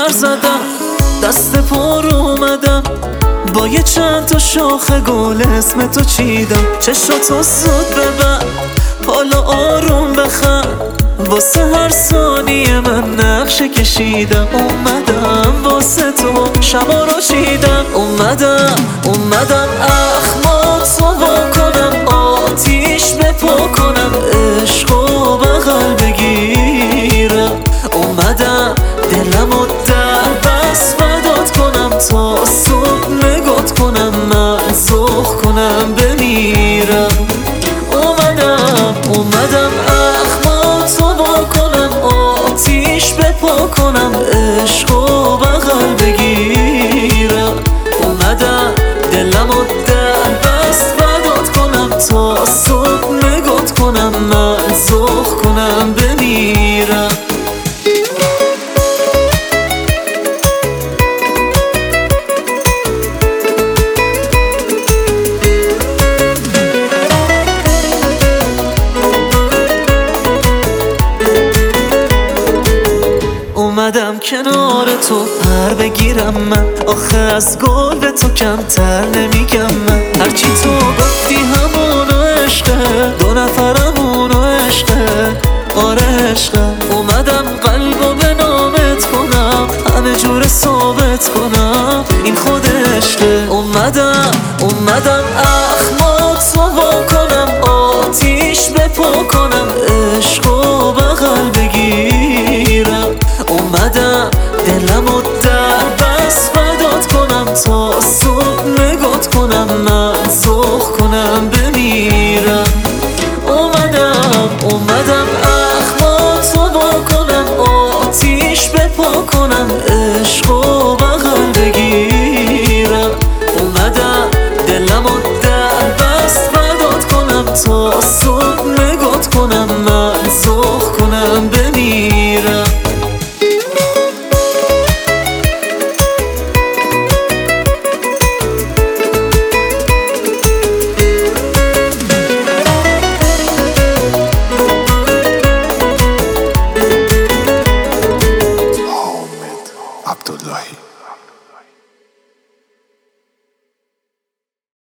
زدم، دست پر اومدم، با یه چند تا شاخ گل اسم تو چیدم. چشاتو زود ببر، حالا آروم بخند، واسه هر ثانیه من نقشه کشیدم. اومدم واسه تو شبا رو چیدم، اومدم اخماتو وا کنم، آتیش بپا کنم، عشقو بغل بگیرم. اومدم دلمو در بس فدات کنم، تا صبح نگات کنم، من ذوق کنم بمیرم. اومدم اخماتو وا کنم، آتیش بپا کنم، عشقو بغل بگیرم. اومدم دلمو در بس فدات کنم، تا صبح نگات کنم، من ذوق کنم بمیرم. اومدم کنار تو پر بگیرم من، آخه از گل به تو کمتر نمیگم من. هرچی تو گفتی همونو عشقه، دو نفرمونو عشقه، آره عشقه. اومدم قلبو به نامت کنم، همه جور ثابت کنم این خود عشقه. اومدم